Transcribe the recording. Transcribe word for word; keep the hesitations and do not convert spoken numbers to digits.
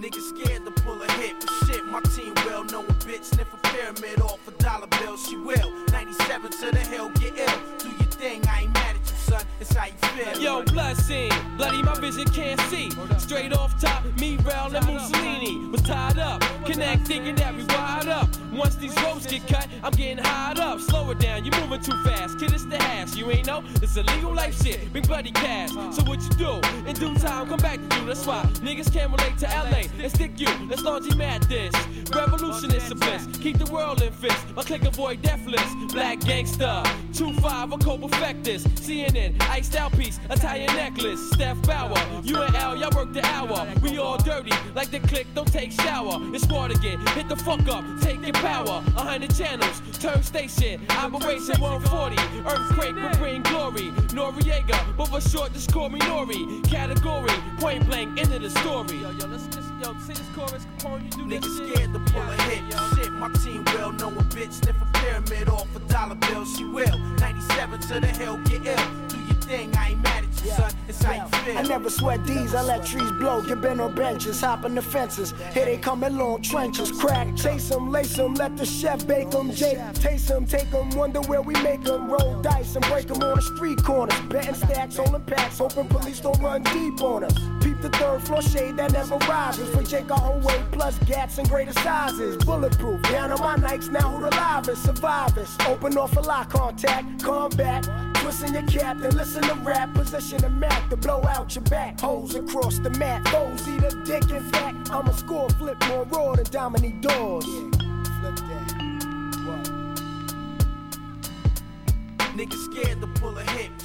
Niggas scared to pull a hit, but shit, my team well know a bitch sniff a pyramid off a dollar bill, she will. ninety-seven to the hill, get ill. Do your thing, I ain't mad at you, son. It's how you feel. Yo, blood scene, bloody my vision can't see. Straight off top, me, Rel, and Mussolini was tied up. Connect, thinking that we wired up. Once these ropes get cut, I'm getting highed up. Slow it down, you moving too fast. Kid, it's the hash. You ain't know it's illegal life shit. Big bloody cash. So what you do? In due time, come back to you. That's why niggas can't relate to L A and stick you. Let's laundry mat this. Revolution is a bliss. Keep the world in fist. My click avoid death list. Black gangster. two five, a cold perfectus. C N N, iced out piece, Italian necklace. Steph Bauer, you and L, y'all work the hour. We all dirty, like the click, don't take shower. It's smart again, hit the fuck up, take your power. A hundred channels, turn station, Operation one forty. Earthquake will bring glory. Noriega, but for short, just call me Nori. Category, point blank, end of the story. Yo, yo, let's just, yo, say this chorus, Capone, you do this Niggas shit. scared to pull a hit. Shit, my team well know a bitch sniff a pyramid off a dollar bill, she will. ninety-seven to the hill, get ill. Do your thing, I ain't mad at you, son. It's how you feel. I never sweat these, I let trees blow. Get bent on benches, hopping the fences. Here they come in long trenches. Crack, chase them, lace them, let the chef bake them. Jake, taste them, take them, wonder where we make them. Roll dice and break them on the street corners. Betting stacks, holding packs, hoping police don't run deep on us. Peep the third floor shade that never rises. For Jake, our whole weight plus gats and greater sizes. Bulletproof, down on my Nikes, now who the livest? Survivors, open off a lock contact, combat. Twisting your cap, then listen to rap. Position the map to blow out your back. Holes across the mat, foes eat a dick. In fact, I'ma score, flip more raw than Dominique Dawes. Yeah, flip that. What? Niggas scared to pull a hit.